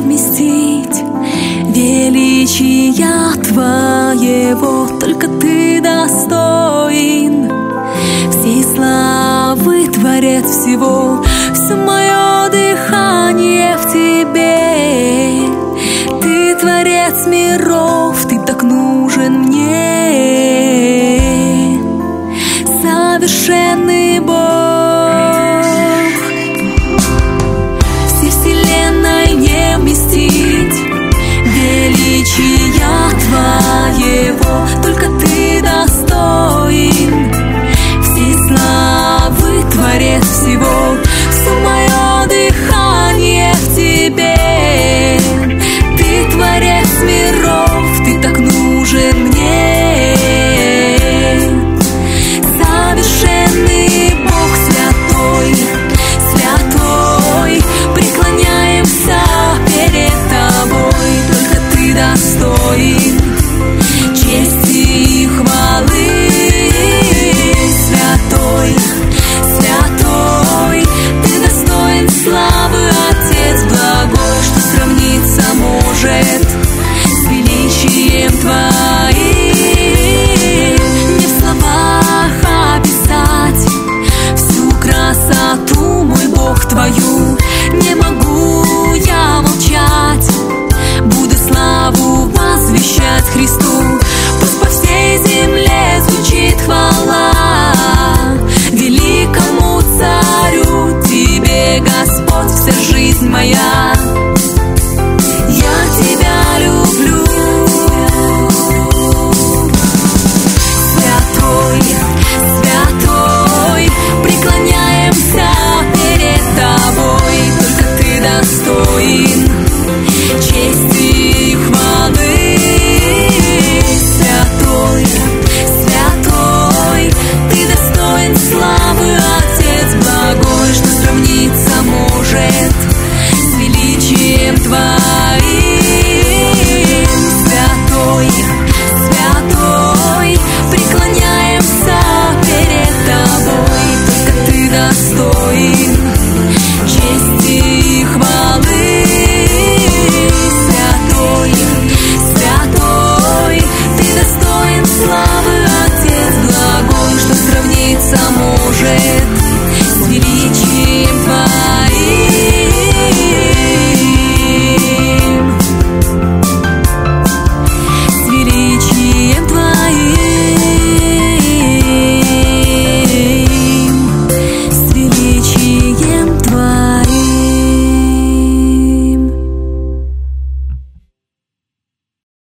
вместить величия Твоего. Только Ты достоин всей славы, Творец всего. Все мое дыхание в Тебе. Ты Творец миров, Ты так нужен мне, совершенный Бог. Всей вселенной не вместить величия Твоего. Только Ты достоин всей славы, Творец всего. Все мое дыхание в Тебе. Ты Творец миров, Ты так нужен мне, совершенный Бог святой, святой. Преклоняемся перед Тобой. Только Ты достоин чести и хвалы. Святой, святой, Ты достоин славы, Отец благой. Что сравниться может с величием Твоим? Не в словах описать всю красоту, мой Бог, Твою. Не могу я молчать, буду славу возвещать Христу. Пусть по всей земле звучит хвала великому Царю. Тебе, Господь, вся жизнь моя. Я Тебя люблю. Святой, святой, преклоняемся перед Тобой. Только Ты достоин чести и хвалы. Святой, святой, Ты достоин славы, Отец благой. Что сравниться может с величием Твоим?